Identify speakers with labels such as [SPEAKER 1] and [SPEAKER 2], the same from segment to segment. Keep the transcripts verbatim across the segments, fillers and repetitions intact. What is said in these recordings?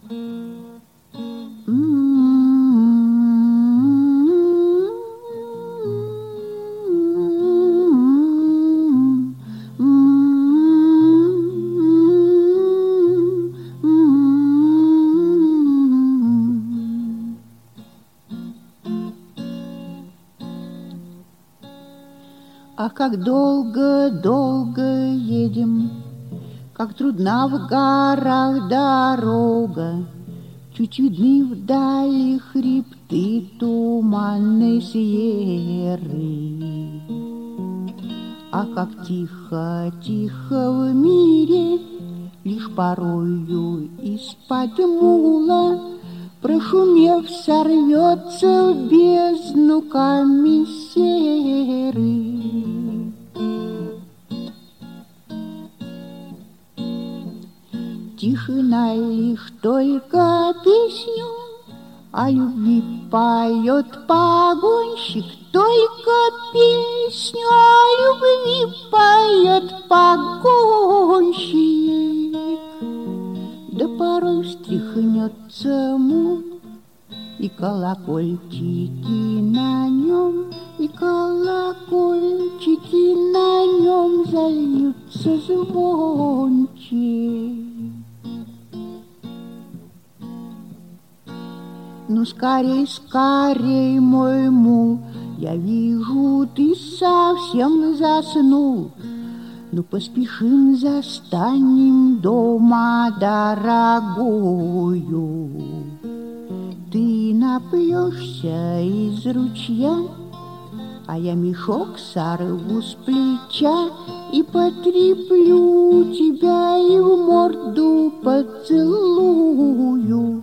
[SPEAKER 1] Ах, как долго-долго едем, как трудна в горах дорога, чуть видны вдали хребты туманной сьерры. Ах, как тихо-тихо в мире, лишь порою из-под мула, прошумев, сорвется в бездну камень серый. Тишина лишь только песню о любви поет погонщик, только песню о любви поет погонщик. Да порой встряхнется мул, и колокольчики на нем, и колокольчики на нем зальются звонче. Ну, скорей, скорей, мой мул, я вижу, ты совсем заснул. Ну, поспешим, застанем дома дорогую. Ты напьешься из ручья, а я мешок сорву с плеча и потреплю тебя и в морду поцелую.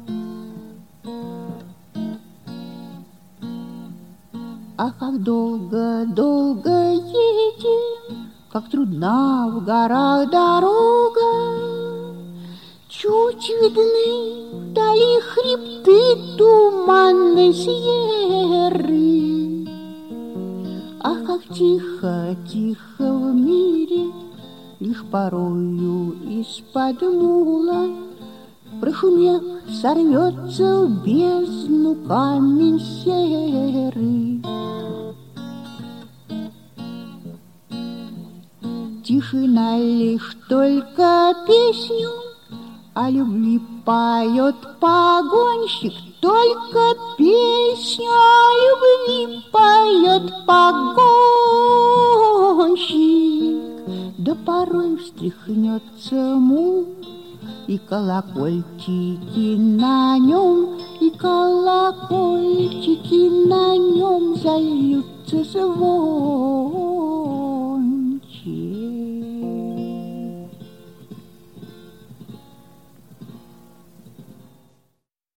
[SPEAKER 1] Ах, как долго-долго едем, как трудна в горах дорога, чуть видны вдали хребты туманной сьерры. Ах, как тихо-тихо в мире, лишь порою из-под мула, прошумев, сорвется в бездну камень серый. Тишина лишь только песню о любви поет погонщик, только песню о любви поет погонщик. Да порой встряхнется мул, и колокольчики на нем, и колокольчики на нем зальются звон.